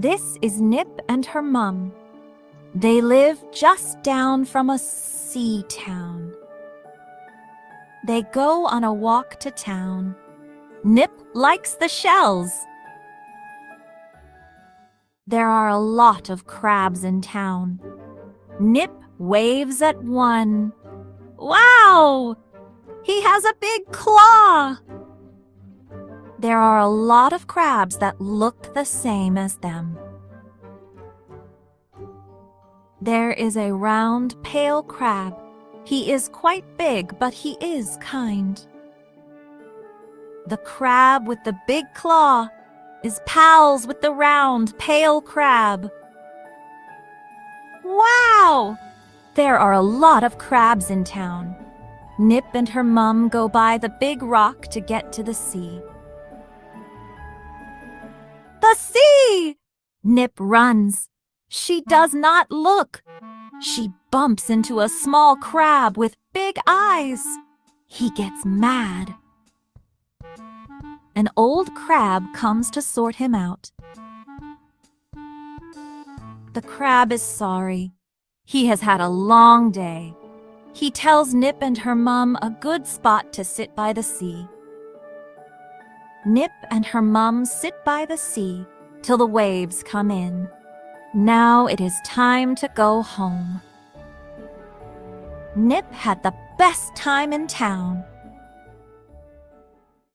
This is Nip and her mum. They live just down from a sea town. They go on a walk to town. Nip likes the shells. There are a lot of crabs in town. Nip waves at one. Wow! He has a big claw! There are a lot of crabs that look the same as them. There is a round, pale crab. He is quite big, but he is kind. The crab with the big claw is pals with the round, pale crab. Wow! There are a lot of crabs in town. Nip and her mum go by the big rock to get to the sea. The sea! Nip runs. She does not look. She bumps into a small crab with big eyes. He gets mad. An old crab comes to sort him out. The crab is sorry. He has had a long day. He tells Nip and her mum a good spot to sit by the sea. Nip and her mum sit by the sea till the waves come in. Now it is time to go home. Nip had the best time in town.